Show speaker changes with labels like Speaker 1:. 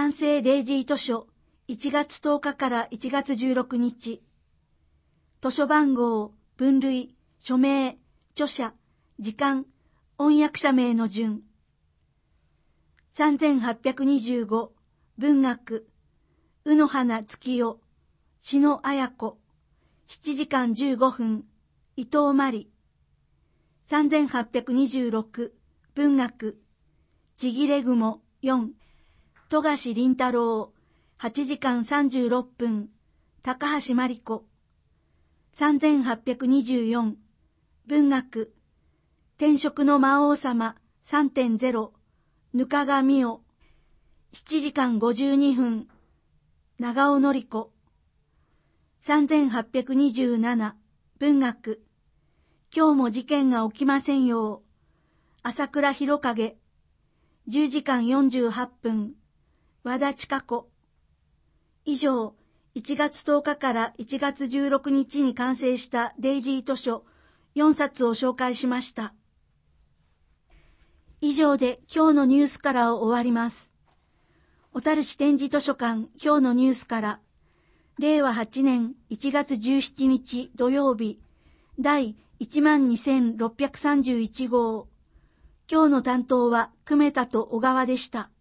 Speaker 1: 完成デイジー図書1月10日から1月16日。図書番号、分類、署名、著者、時間、翻訳者名の順。3825、文学、卯の花月夜、志野綾子、7時間15分、伊藤真理。3826、文学、ちぎれ雲4、富樫林太郎、8時間36分、高橋真理子。3824、文学、転職の魔王様 3.0、ぬかがみお。7時間52分、長尾のり子。3827、文学、今日も事件が起きませんよう、朝倉弘影。10時間48分、和田千佳子。以上、1月10日から1月16日に完成したデイジー図書4冊を紹介しました。以上で今日のニュースからを終わります。小樽市展示図書館今日のニュースから、令和8年1月17日土曜日、第12631号。今日の担当は久米田と小川でした。